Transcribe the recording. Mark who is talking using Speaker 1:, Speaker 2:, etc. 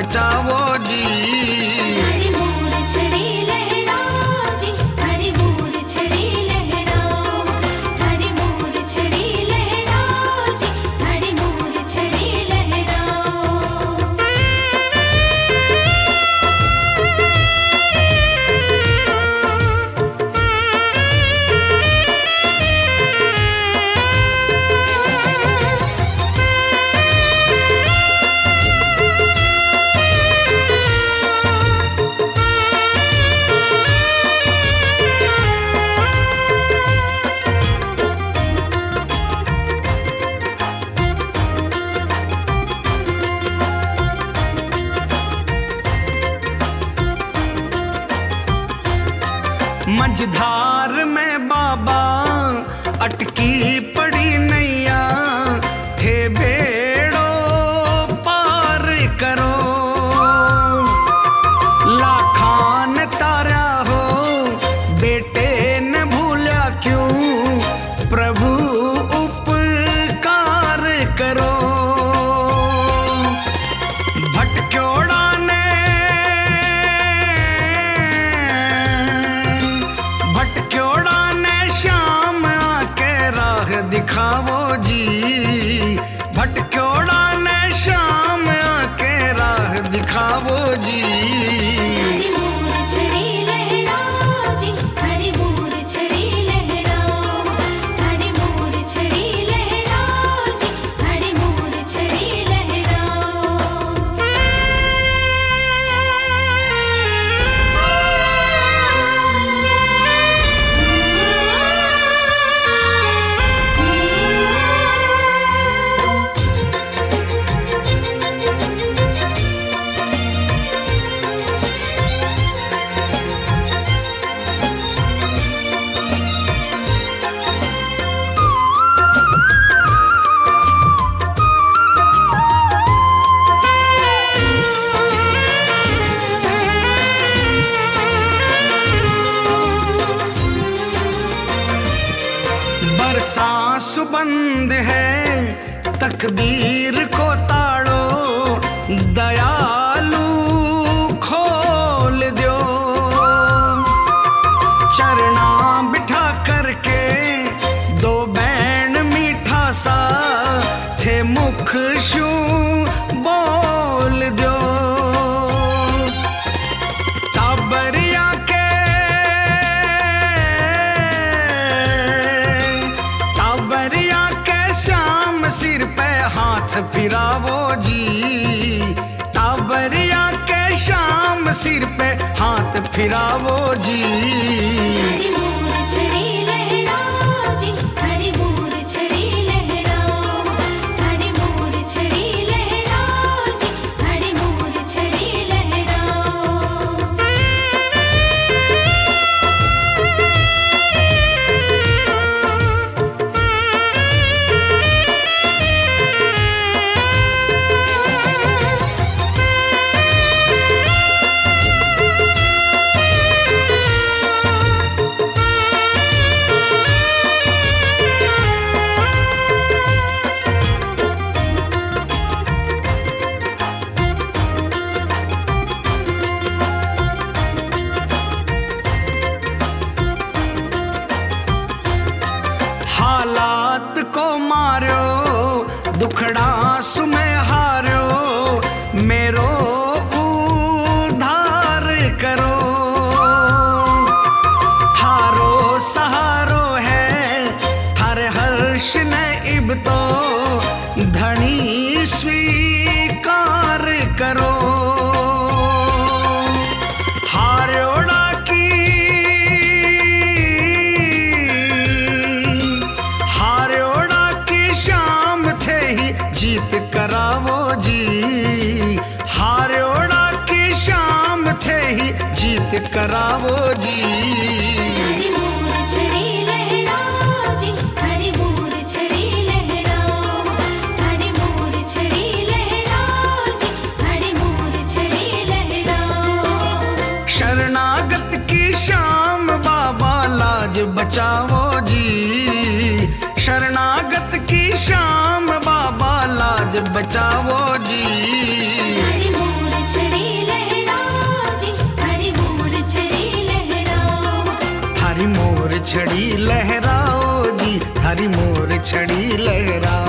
Speaker 1: बचावो जी।
Speaker 2: हरि मोर छड़ी लहराओ जी, हरि मोर छड़ी लहराओ, हरि मोर छड़ी लहराओ जी, हरि मोर छड़ी लहराओ।
Speaker 1: मझधार में बाबा अटकी पड़ी नैया, थे बेड़ो पार करो। लाखान तारा हो बेटे न भूला क्यों, प्रभु उपकार करो। भटक्योड़ा ने श्याम आके राह दिखावो जी। भटक्योड़ा ने श्याम आके राह दिखावो जी।
Speaker 2: हरि मोर छड़ी लहराओ जी, हरि मोर छड़ी लहराओ, हरि मोर छड़ी लहराओ जी, हरि मोर छड़ी
Speaker 1: बरसा सुबंद है तकदीर को ताड़ो, दयालु खोल दो। चरना बिठा करके दो बैन मीठा सा, थे मुख शू बोल दो। ताबरिया के श्याम सिर पे हाथ फिरावो जी। ताबरिया के श्याम सिर पे हाथ फिरावो जी।
Speaker 2: हरि मोर छड़ी लहराओ जी, हरि मोर छड़ी लहराओ, हरि मोर छड़ी लहराओ जी, हरि मोर छड़ी लहराओ।
Speaker 1: हालात को मारो दुखड़ा सुमे हारो, मेरो उद्धार करो। थारो सहारो है थारे हर्ष ने इब तो, धनी स्वीकार करो। हार्योड़ा की शाम थे ही जीत करावो जी। हार्योड़ा की शाम शाम थे ही जीत करावो जी।
Speaker 2: हरि मोर छड़ी लहराओ जी, हरि मोर छड़ी लहराओ, हरि मोर छड़ी लहराओ जी, हरि मोर छड़ी लहराओ।
Speaker 1: हार्योड़ा की शाम थे ही जीत करावो जी। हार्योड़ा की शाम थे ही जीत करावो जी।
Speaker 2: हरि मोर छड़ी लहराओ जी, हरि मोर छड़ी लहराओ, हरि मोर छड़ी लहराओ जी, हरि मोर छड़ी लहराओ।
Speaker 1: शरणागत की शाम बाबा लाज बचावो जी। शरणागत की शाम बाबा लाज बचावो जी।
Speaker 2: हरि मोर छड़ी
Speaker 1: छड़ी लहराओ जी, हरी मोर छड़ी लहराओ।